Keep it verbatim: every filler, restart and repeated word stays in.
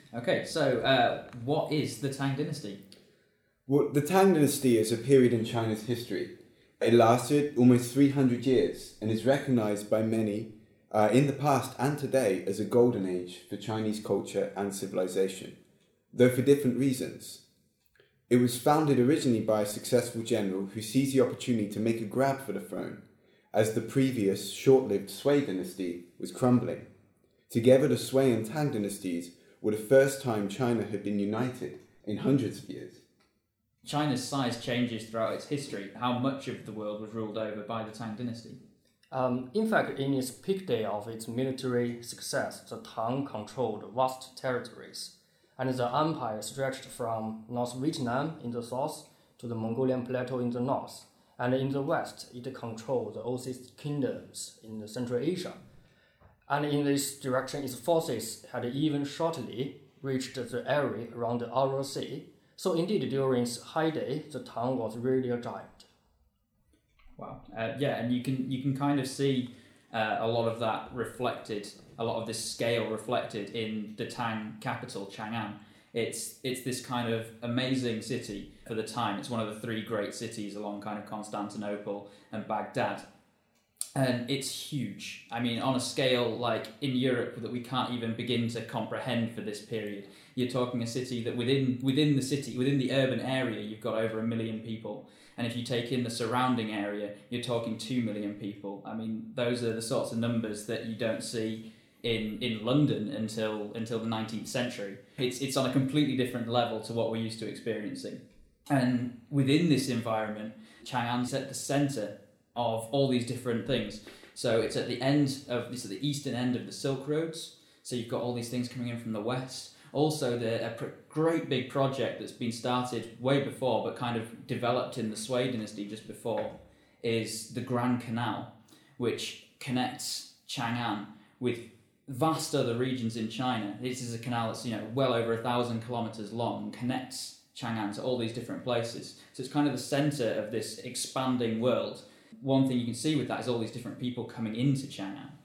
Okay, so uh, what is the Tang Dynasty? Well, the Tang Dynasty is a period in China's history. It lasted almost three hundred years and is recognized by many uh, in the past and today as a golden age for Chinese culture and civilization, though for different reasons. It was founded originally by a successful general who seized the opportunity to make a grab for the throne, as the previous short-lived Sui dynasty was crumbling. Together, the Sui and Tang dynasties were the first time China had been united in hundreds of years. China's size changes throughout its history. How much of the world was ruled over by the Tang Dynasty? Um, in fact, in its peak day of its military success, the Tang controlled vast territories, and the empire stretched from North Vietnam in the south to the Mongolian plateau in the north, and in the west it controlled the Ossete kingdoms in Central Asia. And in this direction, its forces had even shortly reached the area around the Aral Sea. So indeed, during its heyday, the Tang was really a giant. Wow. Uh, yeah, and you can you can kind of see uh, a lot of that reflected, a lot of this scale reflected in the Tang capital, Chang'an. It's it's this kind of amazing city for the time. It's one of the three great cities along kind of Constantinople and Baghdad. And it's huge. I mean, on a scale like in Europe that we can't even begin to comprehend for this period. You're talking a city that within within the city, within the urban area, you've got over a million people. And if you take in the surrounding area, you're talking two million people. I mean, those are the sorts of numbers that you don't see in, in London until until the nineteenth century. It's it's on a completely different level to what we're used to experiencing. And within this environment, Chang'an's at the centre of all these different things. So it's at the end of it's at the eastern end of the Silk Roads. So you've got all these things coming in from the west. Also, the a pr- great big project that's been started way before, but kind of developed in the Sui dynasty just before, is the Grand Canal, which connects Chang'an with vast other regions in China. This is a canal that's you know well over a thousand kilometers long, connects Chang'an to all these different places. So it's kind of the center of this expanding world. One thing you can see with that is all these different people coming into Chang'an.